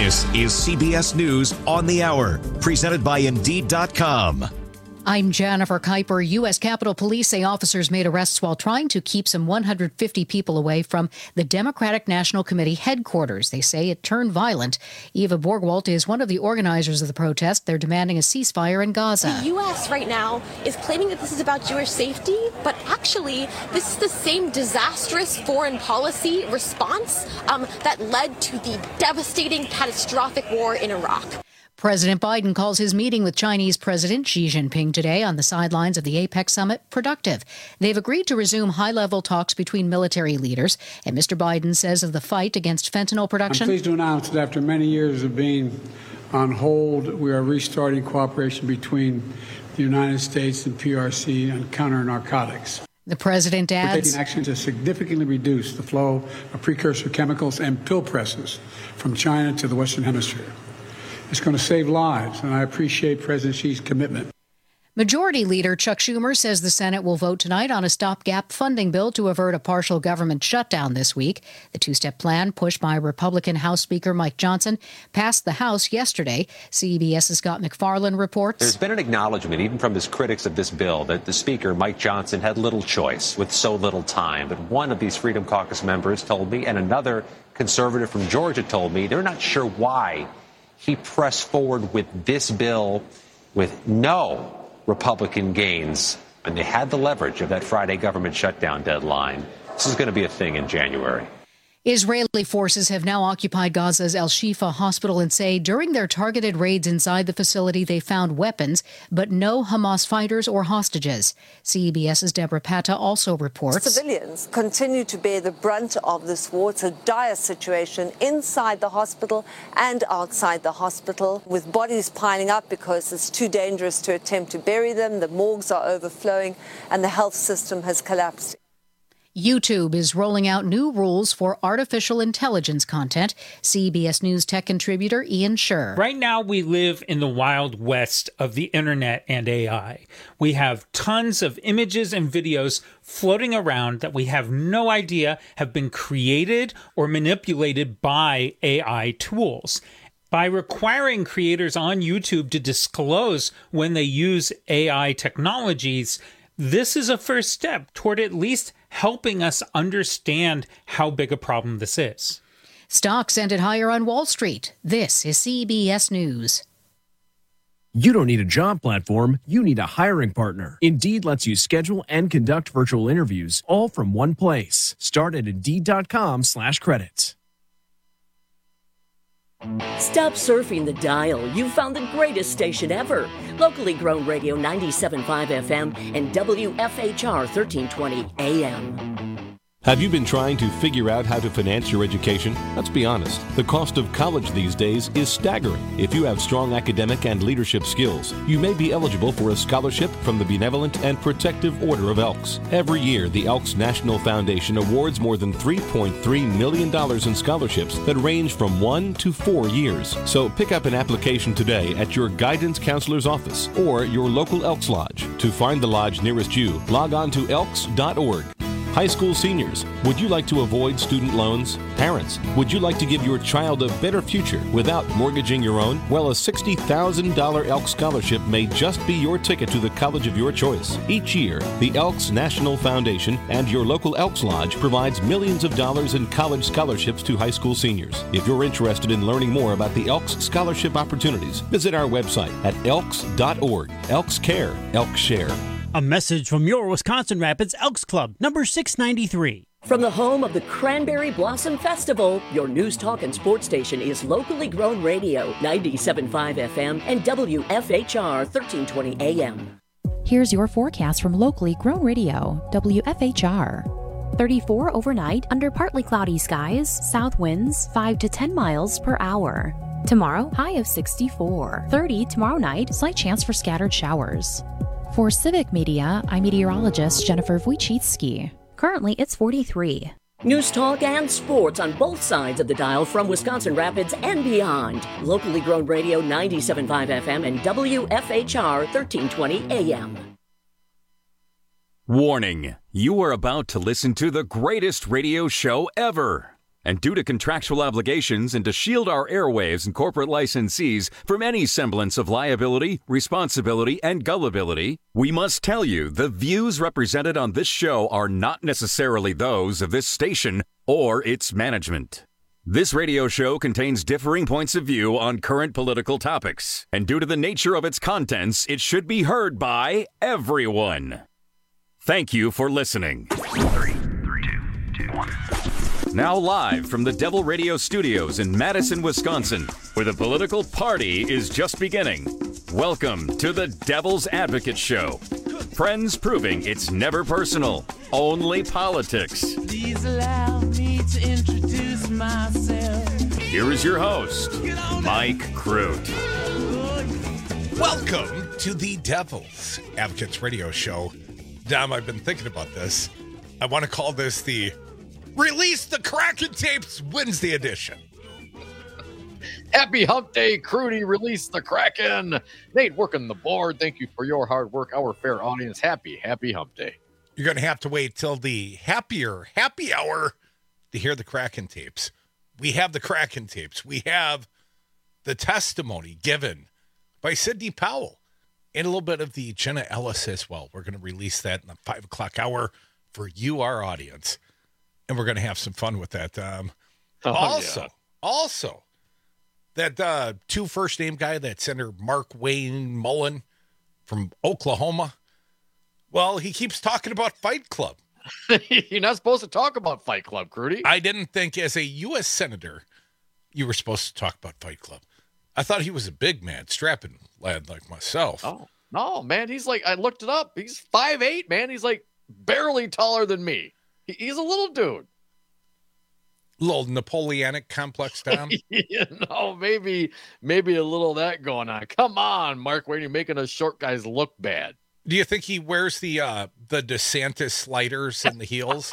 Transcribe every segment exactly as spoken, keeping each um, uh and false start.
This is C B S News on the Hour, presented by Indeed dot com. I'm Jennifer Kuiper. U S. Capitol Police say officers made arrests while trying to keep some one hundred fifty people away from the Democratic National Committee headquarters. They say it turned violent. Eva Borgwald is one of the organizers of the protest. They're demanding a ceasefire in Gaza. The U S right now is claiming that this is about Jewish safety, but actually this is the same disastrous foreign policy response um, that led to the devastating, catastrophic war in Iraq. President Biden calls his meeting with Chinese President Xi Jinping today on the sidelines of the APEC summit productive. They've agreed to resume high-level talks between military leaders, and Mister Biden says of the fight against fentanyl production. I'm pleased to announce that after many years of being on hold, we are restarting cooperation between the United States and P R C on counter-narcotics. The president adds, we're taking action to significantly reduce the flow of precursor chemicals and pill presses from China to the Western Hemisphere. It's going to save lives, and I appreciate President Xi's commitment. Majority Leader Chuck Schumer says the Senate will vote tonight on a stopgap funding bill to avert a partial government shutdown this week. The two-step plan, pushed by Republican House Speaker Mike Johnson, passed the House yesterday. CBS's Scott McFarland reports. There's been an acknowledgement, even from his critics of this bill, that the Speaker, Mike Johnson, had little choice with so little time. But one of these Freedom Caucus members told me, and another conservative from Georgia told me, they're not sure why he pressed forward with this bill with no Republican gains, and they had the leverage of that Friday government shutdown deadline. This is going to be a thing in January. Israeli forces have now occupied Gaza's Al-Shifa hospital and say during their targeted raids inside the facility they found weapons, but no Hamas fighters or hostages. CBS's Deborah Patta also reports. Civilians continue to bear the brunt of this war. It's a dire situation inside the hospital and outside the hospital, with bodies piling up because it's too dangerous to attempt to bury them. The morgues are overflowing and the health system has collapsed. YouTube is rolling out new rules for artificial intelligence content. C B S News tech contributor Ian Sherr. Right now, we live in the wild west of the internet and A I. We have tons of images and videos floating around that we have no idea have been created or manipulated by A I tools. By requiring creators on YouTube to disclose when they use A I technologies, this is a first step toward at least helping us understand how big a problem this is. Stocks ended higher on Wall Street. This is C B S News. You don't need a job platform, you need a hiring partner. Indeed lets you schedule and conduct virtual interviews all from one place. Start at Indeed.com slash credits. Stop surfing the dial. You've found the greatest station ever. Locally grown radio ninety-seven point five F M and W F H R thirteen twenty A M. Have you been trying to figure out how to finance your education? Let's be honest. The cost of college these days is staggering. If you have strong academic and leadership skills, you may be eligible for a scholarship from the Benevolent and Protective Order of Elks. Every year, the Elks National Foundation awards more than three point three million dollars in scholarships that range from one to four years. So pick up an application today at your guidance counselor's office or your local Elks Lodge. To find the lodge nearest you, log on to elks dot org. High school seniors, would you like to avoid student loans? Parents, would you like to give your child a better future without mortgaging your own? Well, a sixty thousand dollars Elks Scholarship may just be your ticket to the college of your choice. Each year, the Elks National Foundation and your local Elks Lodge provides millions of dollars in college scholarships to high school seniors. If you're interested in learning more about the Elks Scholarship opportunities, visit our website at elks dot org. Elks Care, Elks Share. A message from your Wisconsin Rapids Elks Club, number six ninety-three. From the home of the Cranberry Blossom Festival, your news, talk, and sports station is locally grown radio, ninety-seven point five F M and W F H R thirteen twenty A M. Here's your forecast from locally grown radio, W F H R. thirty-four overnight under partly cloudy skies, south winds five to ten miles per hour. Tomorrow, high of sixty-four. thirty tomorrow night, slight chance for scattered showers. For Civic Media, I'm meteorologist Jennifer Wojcicki. Currently, it's forty-three. News, talk, and sports on both sides of the dial from Wisconsin Rapids and beyond. Locally grown radio ninety-seven point five F M and W F H R thirteen twenty A M. Warning, you are about to listen to the greatest radio show ever. And due to contractual obligations and to shield our airwaves and corporate licensees from any semblance of liability, responsibility, and gullibility, we must tell you the views represented on this show are not necessarily those of this station or its management. This radio show contains differing points of view on current political topics, and due to the nature of its contents, it should be heard by everyone. Thank you for listening. Three, three, two, two, one. Now live from the Devil Radio Studios in Madison, Wisconsin, where the political party is just beginning. Welcome to the Devil's Advocate Show. Friends proving it's never personal, only politics. Please allow me to introduce myself. Here is your host, Mike Crute. Welcome to the Devil's Advocates Radio Show. Dom, I've been thinking about this. I want to call this the Release the Kraken Tapes Wednesday edition. Happy Hump Day, Crudy. Release the Kraken. Nate working the board. Thank you for your hard work. Our fair audience. Happy, happy Hump Day. You're going to have to wait till the happier happy hour to hear the Kraken tapes. We have the Kraken tapes. We have the testimony given by Sidney Powell and a little bit of the Jenna Ellis as well. We're going to release that in the five o'clock hour for you, our audience. And we're going to have some fun with that. Um, oh, also, yeah. also, that uh, two first name guy, that Senator Mark Wayne Mullen from Oklahoma, well, he keeps talking about Fight Club. You're not supposed to talk about Fight Club, Crudy. I didn't think as a U S senator you were supposed to talk about Fight Club. I thought he was a big man, strapping lad like myself. Oh, no, man. He's like, I looked it up. He's five eight, man. He's like barely taller than me. He's a little dude. Little Napoleonic complex, Tom? You know, maybe maybe a little of that going on. Come on, Mark Wayne, you're making us short guys look bad. Do you think he wears the uh, the DeSantis sliders in the heels?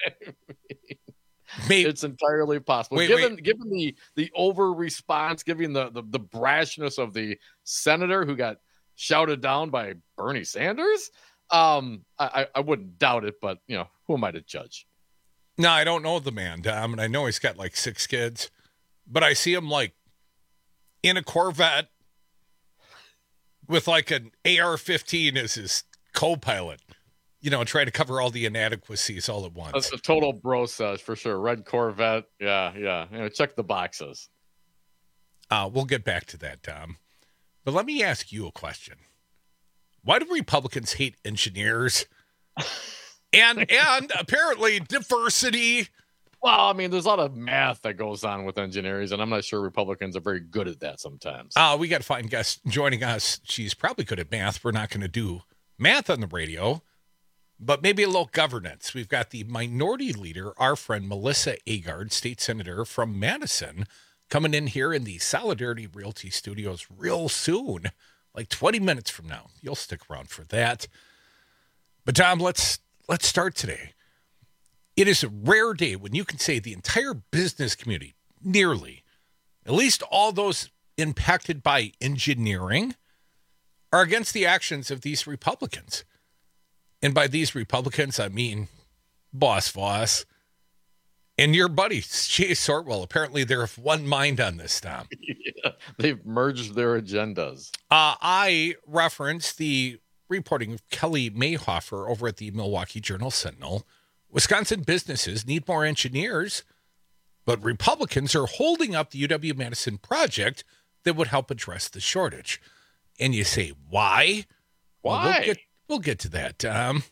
Maybe. It's entirely possible. Wait, given wait. given the the over response, given the, the the brashness of the senator who got shouted down by Bernie Sanders, um, I, I wouldn't doubt it, but you know, who am I to judge? No, I don't know the man, Dom, and I know he's got like six kids, but I see him like in a Corvette with like an A R fifteen as his co-pilot, you know, trying to cover all the inadequacies all at once. That's a total bro sesh for sure. Red Corvette. Yeah, yeah. You know, check the boxes. Uh, we'll get back to that, Dom. But let me ask you a question. Why do Republicans hate engineers? and and apparently diversity. Well, I mean, there's a lot of math that goes on with engineers, and I'm not sure Republicans are very good at that sometimes. Uh, we got to find guests joining us. She's probably good at math. We're not going to do math on the radio, but maybe a little governance. We've got the minority leader, our friend Melissa Agard, state senator from Madison, coming in here in the Solidarity Realty Studios real soon, like twenty minutes from now. You'll stick around for that. But Tom, let's let's start today. It is a rare day when you can say the entire business community, nearly, at least all those impacted by engineering, are against the actions of these Republicans. And by these Republicans, I mean Boss Voss and your buddy, Chase Sortwell. Apparently, they're of one mind on this, Tom. Yeah, they've merged their agendas. Uh, I referenced the reporting of Kelly Mayhofer over at the Milwaukee Journal-Sentinel. Wisconsin businesses need more engineers, but Republicans are holding up the U W-Madison project that would help address the shortage. And you say, why? Why? Well, we'll, get, we'll get to that. Um,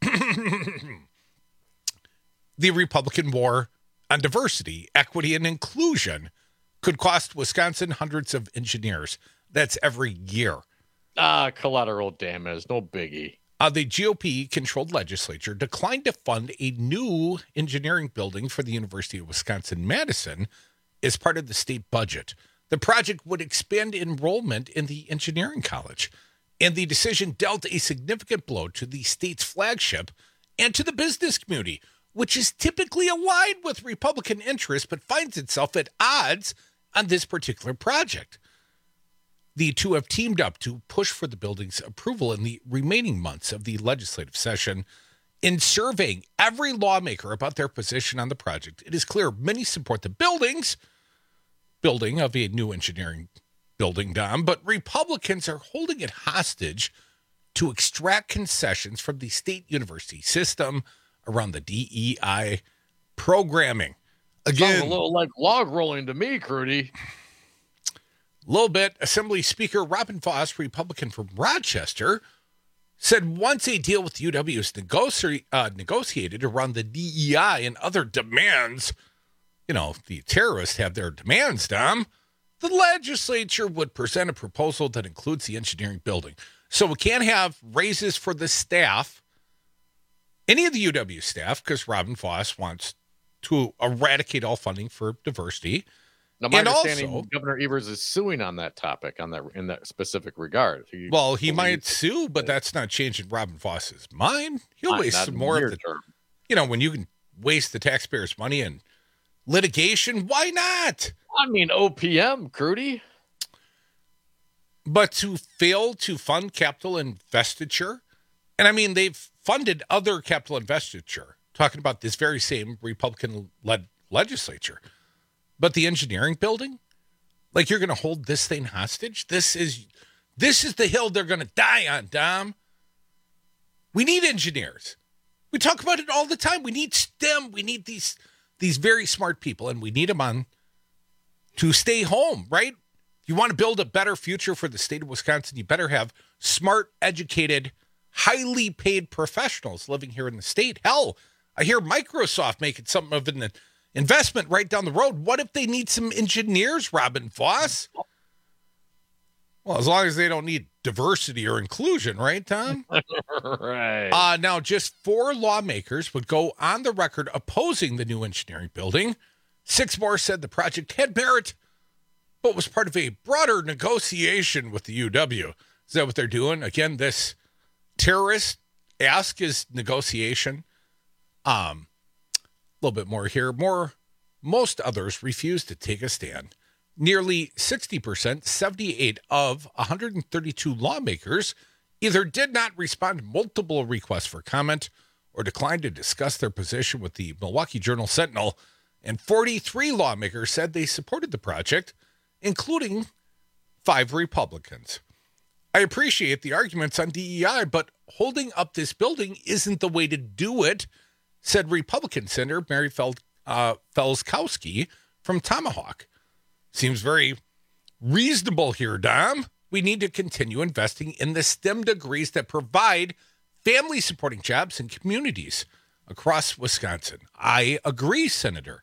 the Republican war on diversity, equity, and inclusion could cost Wisconsin hundreds of engineers. That's every year. Ah, collateral damage. No biggie. Uh, the G O P-controlled legislature declined to fund a new engineering building for the University of Wisconsin-Madison as part of the state budget. The project would expand enrollment in the engineering college, and the decision dealt a significant blow to the state's flagship and to the business community, which is typically aligned with Republican interests but finds itself at odds on this particular project. The two have teamed up to push for the building's approval in the remaining months of the legislative session. In surveying every lawmaker about their position on the project, it is clear many support the buildings, building of a new engineering building, Dom, but Republicans are holding it hostage to extract concessions from the state university system around the D E I programming. Again, sounds a little like log rolling to me, Crudy. A little bit. Assembly Speaker Robin Vos, Republican from Rochester, said once a deal with U W is negoci- uh, negotiated around the D E I and other demands, you know, the terrorists have their demands, Dom, the legislature would present a proposal that includes the engineering building. So we can't have raises for the staff, any of the U W staff, because Robin Vos wants to eradicate all funding for diversity. Now, my and understanding, also, Governor Evers is suing on that topic, on that in that specific regard. He well, he might believes- sue, but that's not changing Robin Vos's mind. He'll Not- waste not some in more the of the, near term. you know, when you can waste the taxpayers' money in litigation, why not? I mean, O P M, Crudy. But to fail to fund capital investiture, and I mean, they've funded other capital investiture, talking about this very same Republican-led legislature. But the engineering building, like you're going to hold this thing hostage? This is this is the hill they're going to die on, Dom. We need engineers. We talk about it all the time. We need STEM. We need these these very smart people, and we need them on to stay home, right? If you want to build a better future for the state of Wisconsin, you better have smart, educated, highly paid professionals living here in the state. Hell, I hear Microsoft making something of an investment right down the road. What if they need some engineers, Robin Vos? Well, as long as they don't need diversity or inclusion, right, Tom? Right. Uh, now, just four lawmakers would go on the record opposing the new engineering building. Six more said the project had merit, but was part of a broader negotiation with the U W. Is that what they're doing? Again, this terrorist ask is negotiation. Um, a little bit more here. More, most others refused to take a stand. Nearly sixty percent, seventy-eight of one hundred thirty-two lawmakers either did not respond to multiple requests for comment or declined to discuss their position with the Milwaukee Journal-Sentinel, and forty-three lawmakers said they supported the project, including five Republicans. I appreciate the arguments on D E I, but holding up this building isn't the way to do it, said Republican Senator Mary Fel- uh, Felskowski from Tomahawk. Seems very reasonable here, Dom. We need to continue investing in the STEM degrees that provide family-supporting jobs in communities across Wisconsin. I agree, Senator.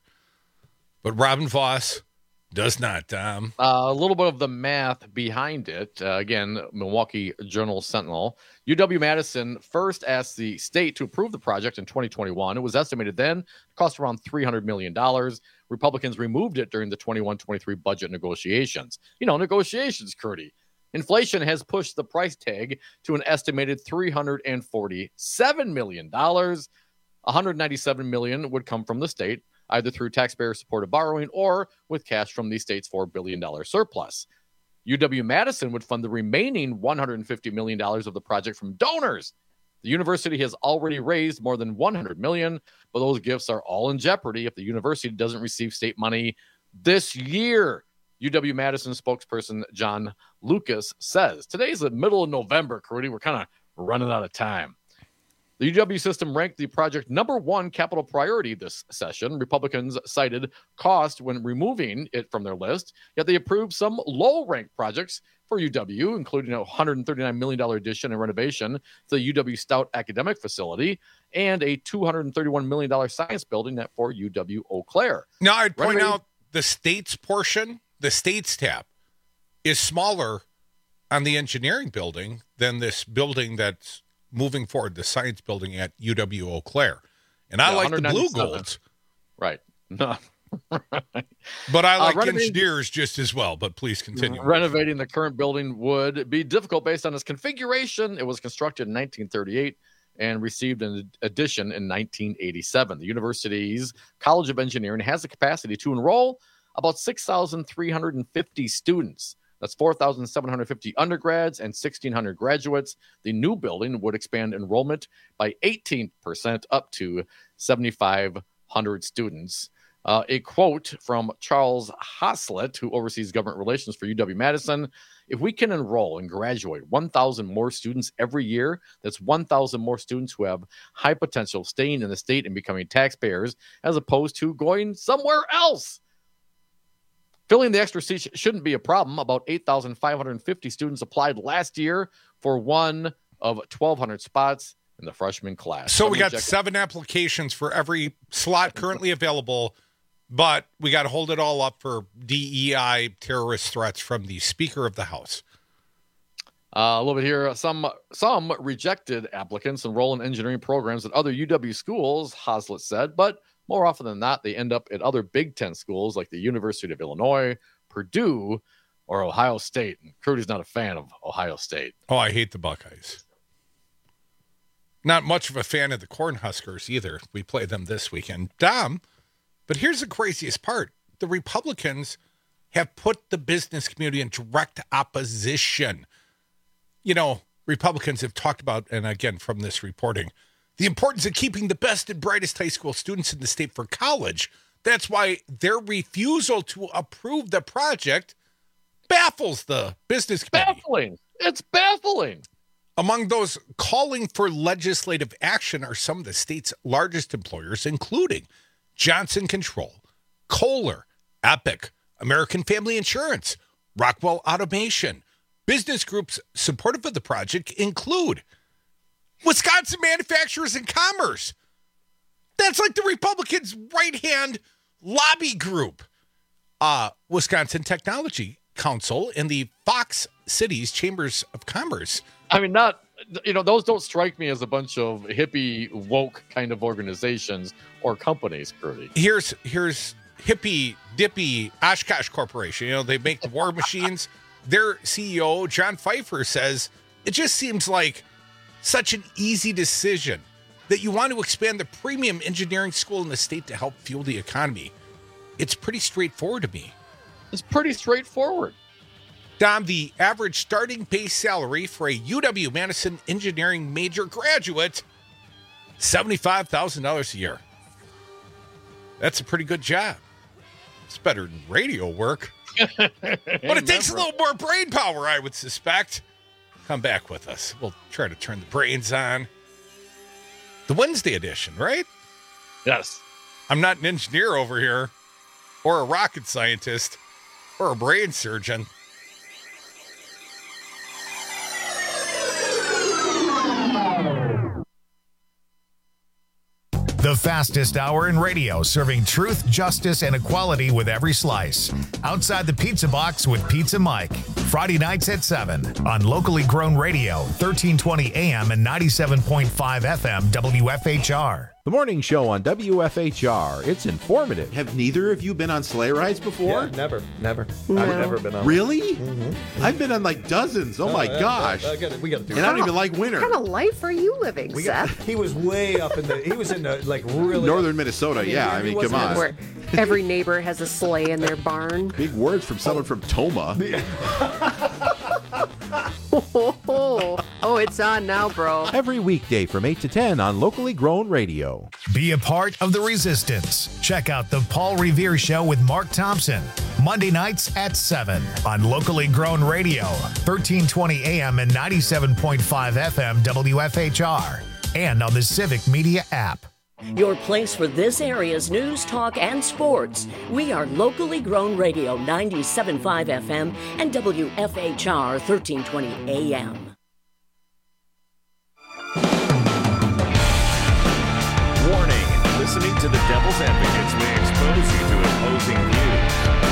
But Robin Vos does not, Dom. Uh, a little bit of the math behind it. Uh, again, Milwaukee Journal-Sentinel. U W-Madison first asked the state to approve the project in twenty twenty-one. It was estimated then to cost around three hundred million dollars. Republicans removed it during the twenty-one twenty-three budget negotiations. You know, negotiations, Curdy. Inflation has pushed the price tag to an estimated three hundred forty-seven million dollars. one hundred ninety-seven million dollars would come from the state, either through taxpayer-supported borrowing or with cash from the state's four billion dollars surplus. U W-Madison would fund the remaining one hundred fifty million dollars of the project from donors. The university has already raised more than one hundred million dollars, but those gifts are all in jeopardy if the university doesn't receive state money this year. U W-Madison spokesperson John Lucas says. Today's the middle of November, Crudy. We're kind of running out of time. The U W system ranked the project number one capital priority this session. Republicans cited cost when removing it from their list, yet they approved some low-ranked projects for U W, including a one hundred thirty-nine million dollars addition and renovation to the U W Stout Academic Facility and a two hundred thirty-one million dollars science building at for U W Eau Claire. Now, I'd point Renovating- out the state's portion, the state's tab, is smaller on the engineering building than this building that's moving forward, the science building at U W Eau Claire. And I Yeah, like the blue one hundred ninety-seven. golds. Right. No. But I Uh, like renovating- engineers just as well. But please continue. Renovating the current building would be difficult based on its configuration. It was constructed in nineteen thirty-eight and received an addition in nineteen eighty-seven. The university's College of Engineering has the capacity to enroll about six thousand three hundred fifty students. That's four thousand seven hundred fifty undergrads and sixteen hundred graduates. The new building would expand enrollment by eighteen percent up to seventy-five hundred students. Uh, a quote from Charles Haslett, who oversees government relations for U W-Madison: if we can enroll and graduate one thousand more students every year, that's one thousand more students who have high potential of staying in the state and becoming taxpayers, as opposed to going somewhere else. Filling the extra seats shouldn't be a problem. About eight thousand five hundred fifty students applied last year for one of twelve hundred spots in the freshman class. So we got seven applications for every slot currently available, but we got to hold it all up for D E I terrorist threats from the Speaker of the House. Uh, a little bit here. Some some rejected applicants enroll in engineering programs at other U W schools, Haslett said, but more often than not, they end up at other Big Ten schools like the University of Illinois, Purdue, or Ohio State. And Crudy's not a fan of Ohio State. Oh, I hate the Buckeyes. Not much of a fan of the Cornhuskers either. We play them this weekend. Dom, but here's the craziest part. The Republicans have put the business community in direct opposition. You know, Republicans have talked about, and again, from this reporting, the importance of keeping the best and brightest high school students in the state for college. That's why their refusal to approve the project baffles the business committee. Baffling. It's baffling. Among those calling for legislative action are some of the state's largest employers, including Johnson Control, Kohler, Epic, American Family Insurance, Rockwell Automation. Business groups supportive of the project include Wisconsin Manufacturers and Commerce. That's like the Republicans' right-hand lobby group. Uh, Wisconsin Technology Council and the Fox Cities Chambers of Commerce. I mean, not, you know, those don't strike me as a bunch of hippie, woke kind of organizations or companies, Crudy. Here's, here's hippie, dippy Oshkosh Corporation. You know, they make the war machines. Their C E O, John Pfeiffer, says, it just seems like such an easy decision that you want to expand the premium engineering school in the state to help fuel the economy. It's pretty straightforward to me. It's pretty straightforward. Dom, the average starting base salary for a U W-Madison engineering major graduate, seventy-five thousand dollars a year. That's a pretty good job. It's better than radio work. But it takes a little more brain power, I would suspect. Come back with us. We'll try to turn the brains on. The Wednesday edition, right? Yes. I'm not an engineer over here, or a rocket scientist, or a brain surgeon. The fastest hour in radio, serving truth, justice, and equality with every slice. Outside the Pizza Box with Pizza Mike. Friday nights at seven on locally grown radio, thirteen twenty A M and ninety-seven point five F M W F H R. The morning show on W F H R. It's informative. Have neither of you been on sleigh rides before? Yeah, never, never. No. I've never been on. Really? Mm-hmm. I've been on like dozens. Oh, oh my yeah, gosh! I gotta, we got to do. And it. I don't even like winter. What kind of life are you living, we Seth? Got, he was way up in the. He was in the like really northern Minnesota. I mean, yeah, I mean, come on. Where every neighbor has a sleigh in their barn. Big words from someone oh. from Toma. oh, oh, it's on now, bro. Every weekday from eight to ten on locally grown radio. Be a part of the resistance. Check out the Paul Revere Show with Mark Thompson. Monday nights at seven on locally grown radio, thirteen twenty A M and ninety-seven point five F M W F H R, and on the Civic Media app. Your place for this area's news, talk, and sports. We are locally grown radio, ninety-seven point five F M and W F H R, thirteen twenty A M. Warning, listening to the Devil's Advocates may expose you to opposing views.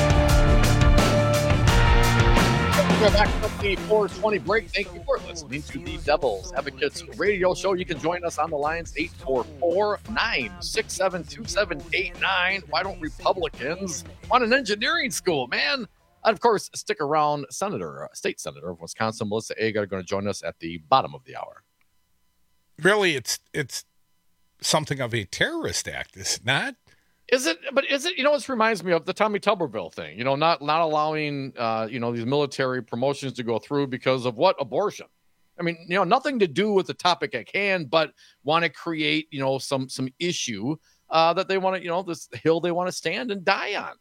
We're back from the four twenty break. Thank you for listening to the Devil's Advocates radio show. You can join us on the lines eight four four, nine six seven, two seven eight nine. Why don't Republicans want an engineering school, man? And of course, stick around. Senator, State Senator of Wisconsin, Melissa Agard, going to join us at the bottom of the hour. Really, it's it's something of a terrorist act, is it not? Is it? But is it? You know, this reminds me of the Tommy Tuberville thing. You know, not not allowing uh, you know these military promotions to go through because of what? Abortion. I mean, you know, nothing to do with the topic at hand, but want to create you know some some issue uh, that they want to you know this hill they want to stand and die on.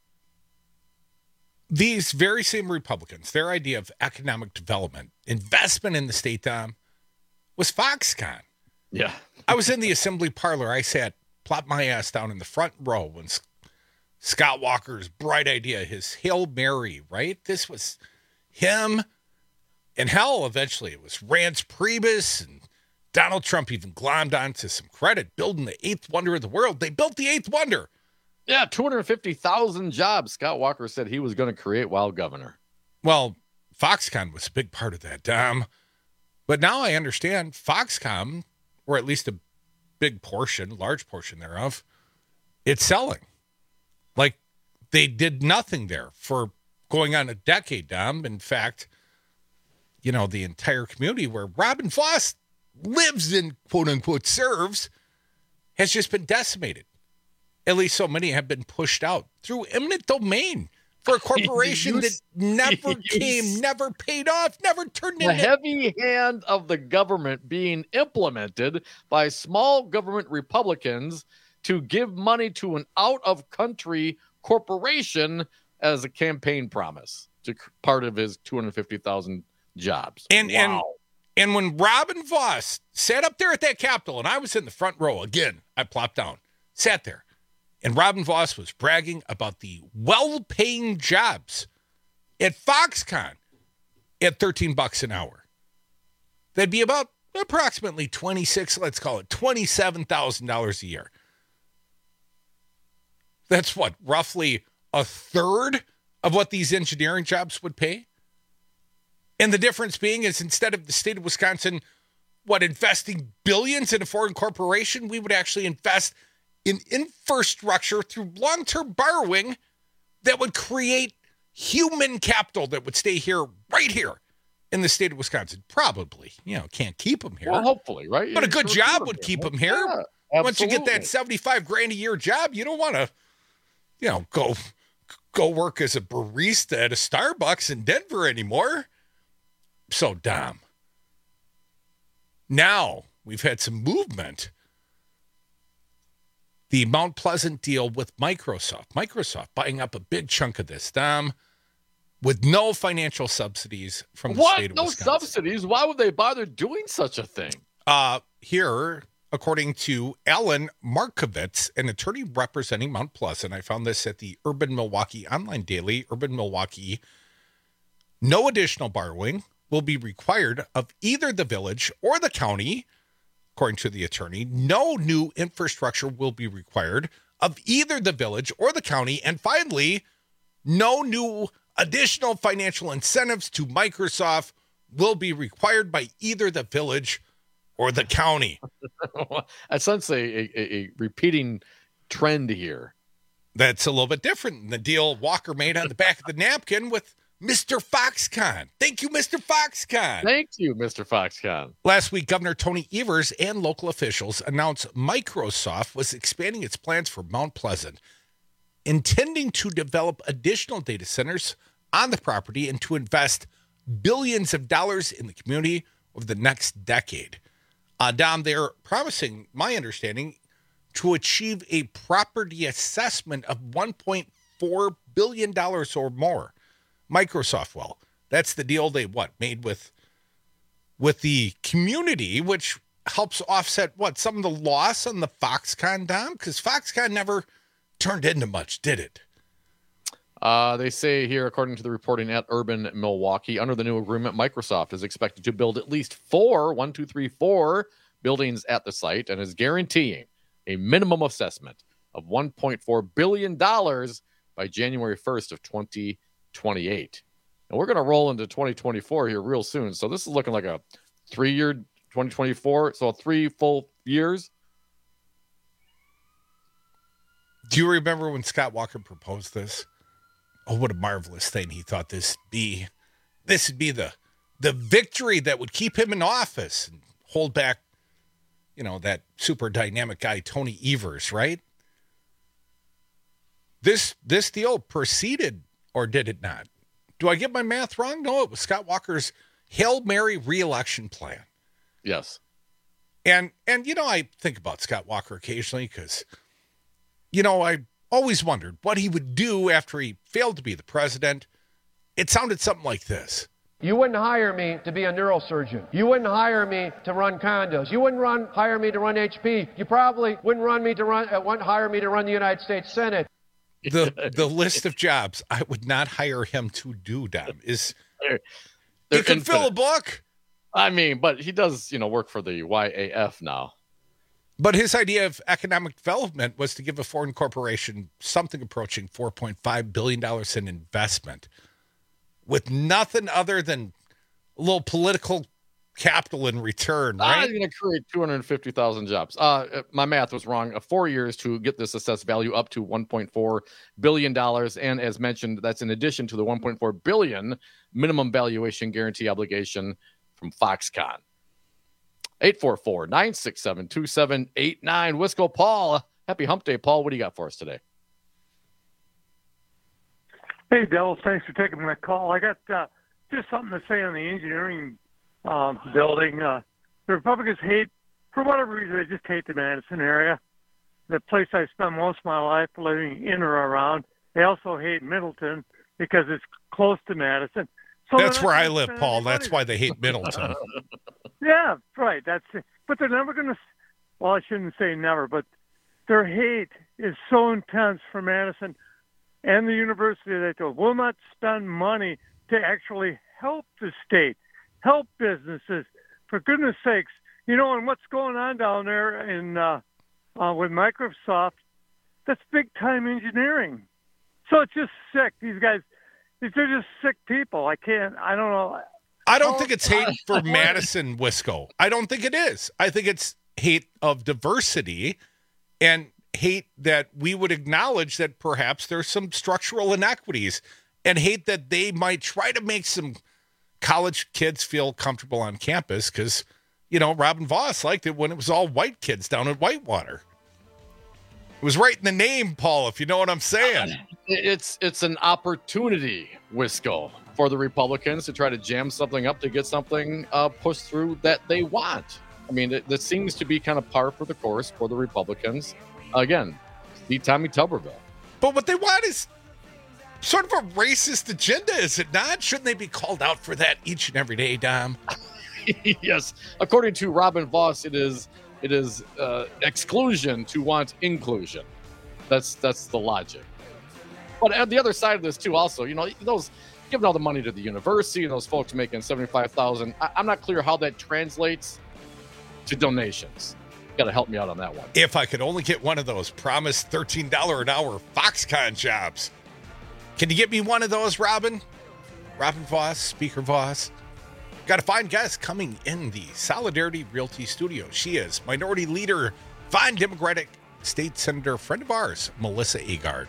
These very same Republicans, their idea of economic development, investment in the state, Dom, was Foxconn. Yeah, I was in the assembly parlor. I sat. Plop my ass down in the front row when Scott Walker's bright idea, his Hail Mary, right? This was him. And hell, eventually it was Rance Priebus, and Donald Trump even glommed onto some credit, building the eighth wonder of the world. They built the eighth wonder. Yeah, two hundred fifty thousand jobs Scott Walker said he was going to create while governor. Well, Foxconn was a big part of that, Dom. But now I understand Foxconn, or at least a big portion, large portion thereof, it's selling. Like they did nothing there for going on a decade, Dom. In fact, you know, the entire community where Robin Voss lives and quote unquote serves has just been decimated. At least so many have been pushed out through eminent domain for a corporation that never came, never paid off, never turned into... The heavy hand of the government being implemented by small government Republicans to give money to an out-of-country corporation as a campaign promise to part of his two hundred fifty thousand jobs. And, wow. and, and when Robin Voss sat up there at that Capitol, and I was in the front row, again, I plopped down, sat there, and Robin Voss was bragging about the well-paying jobs at Foxconn at thirteen bucks an hour. That'd be about approximately twenty-six, let's call it twenty-seven thousand dollars a year. That's what, roughly a third of what these engineering jobs would pay? And the difference being is instead of the state of Wisconsin, what, investing billions in a foreign corporation, we would actually invest in infrastructure through long-term borrowing that would create human capital that would stay here, right here in the state of Wisconsin. Probably, you know, can't keep them here. Well, hopefully, right? But a good job would keep them here. Yeah, once you get that seventy-five grand a year job, you don't want to, you know, go go work as a barista at a Starbucks in Denver anymore. So, Dom, now we've had some movement. The Mount Pleasant deal with Microsoft. Microsoft buying up a big chunk of this, Dom, with no financial subsidies from the what? state of no Wisconsin. No subsidies? Why would they bother doing such a thing? Uh, here, according to Alan Markovitz, an attorney representing Mount Pleasant, I found this at the Urban Milwaukee Online Daily, Urban Milwaukee, no additional borrowing will be required of either the village or the county. According to the attorney, no new infrastructure will be required of either the village or the county. And finally, no new additional financial incentives to Microsoft will be required by either the village or the county. I sense a, a, a repeating trend here. That's a little bit different than the deal Walker made on the back of the napkin with Mister Foxconn. Thank you, Mister Foxconn. Thank you, Mister Foxconn. Last week, Governor Tony Evers and local officials announced Microsoft was expanding its plans for Mount Pleasant, intending to develop additional data centers on the property and to invest billions of dollars in the community over the next decade. Uh, Dom, they're promising, my understanding, to achieve a property assessment of one point four billion dollars or more. Microsoft, well, that's the deal they, what, made with with the community, which helps offset, what, some of the loss on the Foxconn, Dom? Because Foxconn never turned into much, did it? Uh, they say here, according to the reporting at Urban Milwaukee, under the new agreement, Microsoft is expected to build at least four, one, two, three, four buildings at the site and is guaranteeing a minimum assessment of one point four billion dollars by January first of twenty twenty-eight. And we're going to roll into twenty twenty-four here real soon. So this is looking like a three-year twenty twenty-four, so three full years. Do you remember when Scott Walker proposed this? Oh, what a marvelous thing he thought this be. This would be the the victory that would keep him in office and hold back, you know, that super dynamic guy, Tony Evers, right? this this deal proceeded, or did it not? Do I get my math wrong? No, it was Scott Walker's Hail Mary re-election plan. Yes. And, and you know, I think about Scott Walker occasionally because, you know, I always wondered what he would do after he failed to be the president. It sounded something like this. You wouldn't hire me to be a neurosurgeon. You wouldn't hire me to run condos. You wouldn't run hire me to run H P. You probably wouldn't run me to run uh, wouldn't hire me to run the United States Senate. The the list of jobs I would not hire him to do, Dom, is they're, they're he can infinite. fill a book. I mean, but he does, you know, work for the Y A F now. But his idea of economic development was to give a foreign corporation something approaching four point five billion dollars in investment with nothing other than a little political capital in return, right? I'm going to create two hundred fifty thousand jobs. Uh, my math was wrong. Uh, four years to get this assessed value up to one point four billion dollars. And as mentioned, that's in addition to the one point four billion dollars minimum valuation guarantee obligation from Foxconn. eight four four, nine six seven, two seven eight nine. Wisco Paul. Happy hump day, Paul. What do you got for us today? Hey, Devils. Thanks for taking my call. I got uh, just something to say on the engineering um, building. Uh, the Republicans hate, for whatever reason, they just hate the Madison area, the place I spent most of my life living in or around. They also hate Middleton because it's close to Madison. So That's where I live, Paul. That's why they hate Middleton. Yeah, right. That's it. But they're never going to, well, I shouldn't say never, but their hate is so intense for Madison and the university that they will not spend money to actually help the state, help businesses. For goodness sakes, you know, and what's going on down there in uh, uh, with Microsoft, that's big-time engineering. So it's just sick. These guys, they're just sick people. I can't, I don't know. I don't think it's hate for Madison, Wisco. I don't think it is. I think it's hate of diversity and hate that we would acknowledge that perhaps there's some structural inequities, and hate that they might try to make some college kids feel comfortable on campus because, you know, Robin Voss liked it when it was all white kids down at Whitewater. It was right in the name, Paul, if you know what I'm saying. It's it's an opportunity, Wisco, for the Republicans to try to jam something up to get something uh, pushed through that they want. I mean, it, that seems to be kind of par for the course for the Republicans. Again, the Tommy Tuberville. But what they want is sort of a racist agenda, is it not? Shouldn't they be called out for that each and every day, Dom? Yes. According to Robin Voss, it is it is uh, exclusion to want inclusion. That's that's the logic. But at the other side of this too, also, you know, those giving all the money to the university and those folks making seventy-five thousand dollars, I'm not clear how that translates to donations. Got to help me out on that one. If I could only get one of those promised thirteen dollars an hour Foxconn jobs. Can you get me one of those, Robin? Robin Voss, Speaker Voss. Got a fine guest coming in the Solidarity Realty studio. She is Minority Leader, fine Democratic State Senator, friend of ours, Melissa Agard.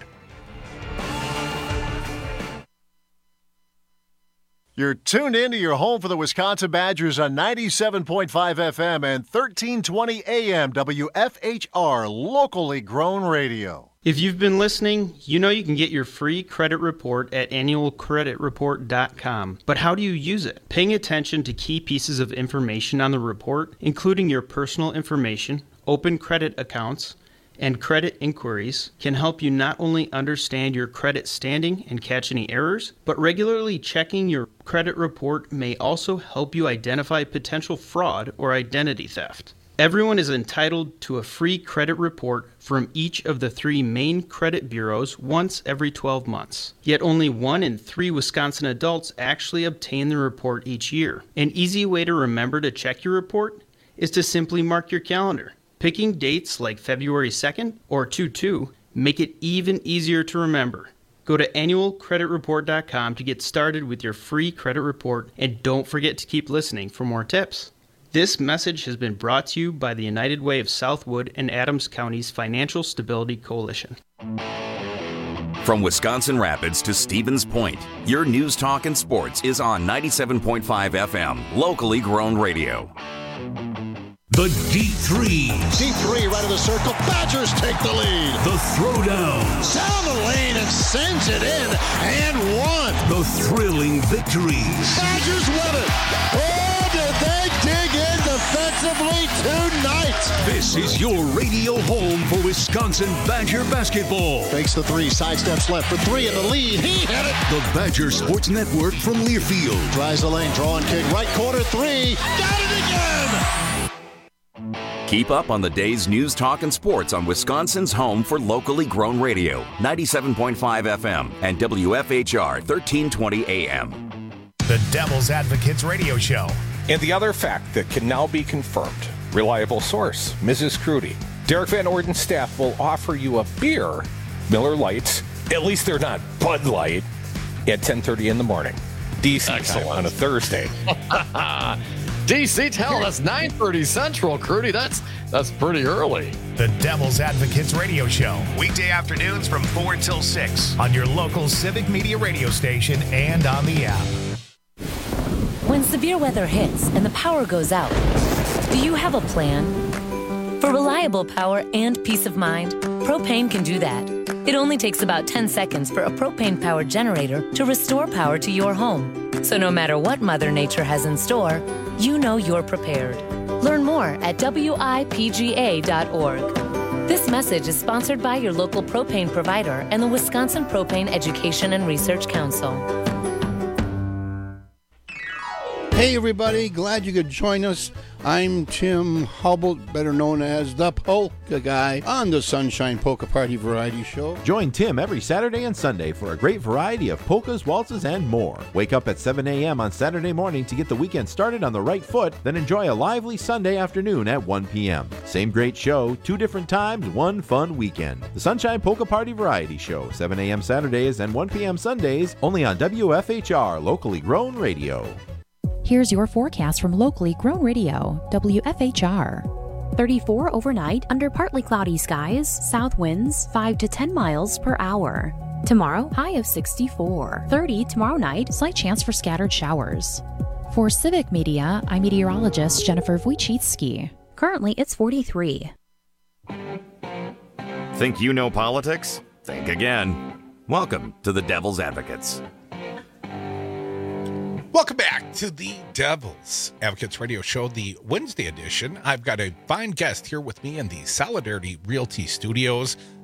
You're tuned in to your home for the Wisconsin Badgers on ninety-seven point five F M and thirteen twenty A M W F H R, locally grown radio. If you've been listening, you know you can get your free credit report at annual credit report dot com. But how do you use it? Paying attention to key pieces of information on the report, including your personal information, open credit accounts, and credit inquiries, can help you not only understand your credit standing and catch any errors, but regularly checking your credit report may also help you identify potential fraud or identity theft. Everyone is entitled to a free credit report from each of the three main credit bureaus once every twelve months. Yet only one in three Wisconsin adults actually obtain the report each year. An easy way to remember to check your report is to simply mark your calendar. Picking dates like February second or two two make it even easier to remember. Go to annual credit report dot com to get started with your free credit report, and don't forget to keep listening for more tips. This message has been brought to you by the United Way of Southwood and Adams County's Financial Stability Coalition. From Wisconsin Rapids to Stevens Point, your news, talk, and sports is on ninety-seven point five F M, locally grown radio. The deep threes. Deep three, right of the circle. Badgers take the lead. The throwdowns. Down the lane and sends it in and one. The thrilling victories. Badgers win it. Oh, did they dig in defensively tonight? This is your radio home for Wisconsin Badger basketball. Fakes the three, sidesteps left for three in the lead. He hit it. The Badger Sports Network from Learfield. Tries the lane, draw and kick, right corner three. Got it again. Keep up on the day's news, talk, and sports on Wisconsin's home for locally grown radio, ninety-seven point five F M and W F H R thirteen twenty A M. The Devil's Advocates Radio Show. And the other fact that can now be confirmed. Reliable source, Missus Crudy. Derek Van Orden's staff will offer you a beer, Miller Lights, at least they're not Bud Light, at ten thirty in the morning. Decent on a Thursday. D C, tell that's nine thirty Central, Crudy. That's that's pretty early. The Devil's Advocates Radio Show. Weekday afternoons from four till six on your local Civic Media radio station and on the app. When severe weather hits and the power goes out, do you have a plan? For reliable power and peace of mind, Propane can do that. It only takes about ten seconds for a propane-powered generator to restore power to your home. So no matter what Mother Nature has in store, you know you're prepared. Learn more at W I P G A dot org. This message is sponsored by your local propane provider and the Wisconsin Propane Education and Research Council. Hey everybody, glad you could join us. I'm Tim Hubble, better known as the Polka Guy, on the Sunshine Polka Party Variety Show. Join Tim every Saturday and Sunday for a great variety of polkas, waltzes, and more. Wake up at seven a.m. on Saturday morning to get the weekend started on the right foot, then enjoy a lively Sunday afternoon at one p.m. Same great show, two different times, one fun weekend. The Sunshine Polka Party Variety Show, seven a.m. Saturdays and one p.m. Sundays, only on W F H R, locally grown radio. Here's your forecast from locally grown radio, W F H R. thirty-four overnight under partly cloudy skies, south winds five to ten miles per hour. Tomorrow, high of sixty-four. thirty tomorrow night, slight chance for scattered showers. For Civic Media, I'm meteorologist Jennifer Wojcicki. Currently, it's forty-three. Think you know politics? Think again. Welcome to the Devil's Advocates. Welcome back to the Devil's Advocates Radio Show, the Wednesday edition. I've got a fine guest here with me in the Solidarity Realty Studios.